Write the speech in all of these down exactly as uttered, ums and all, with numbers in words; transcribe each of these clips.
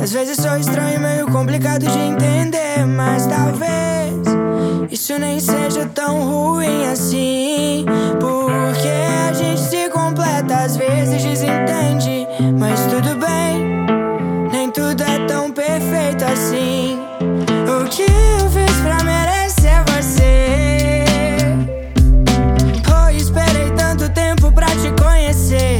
Às vezes sou estranho, meio complicado de entender, mas talvez isso nem seja tão ruim assim, porque a gente se completa, às vezes desentende. Mas tudo bem, nem tudo é tão perfeito assim. O que eu fiz pra merecer você? Oh, esperei tanto tempo pra te conhecer.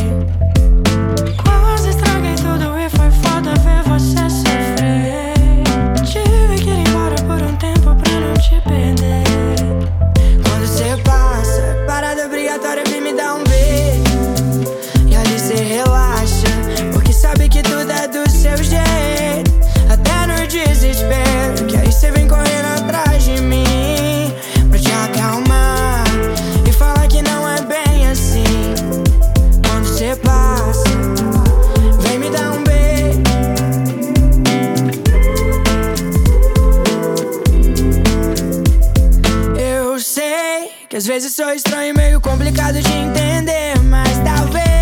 Quase estraguei tudo e foi foda ver você sofrer. Tive que ir embora por um tempo pra não te perder. Quando você passa, parada obrigatória, vem me dar um beijo. E ali cê relaxa, porque sabe que tudo é do seu jeito, até no desespero, que aí cê vem correndo atrás de mim pra te acalmar e falar que não é bem assim. Quando cê passa, vem me dar um beijo. Eu sei que às vezes sou estranho e meio complicado de entender, mas talvez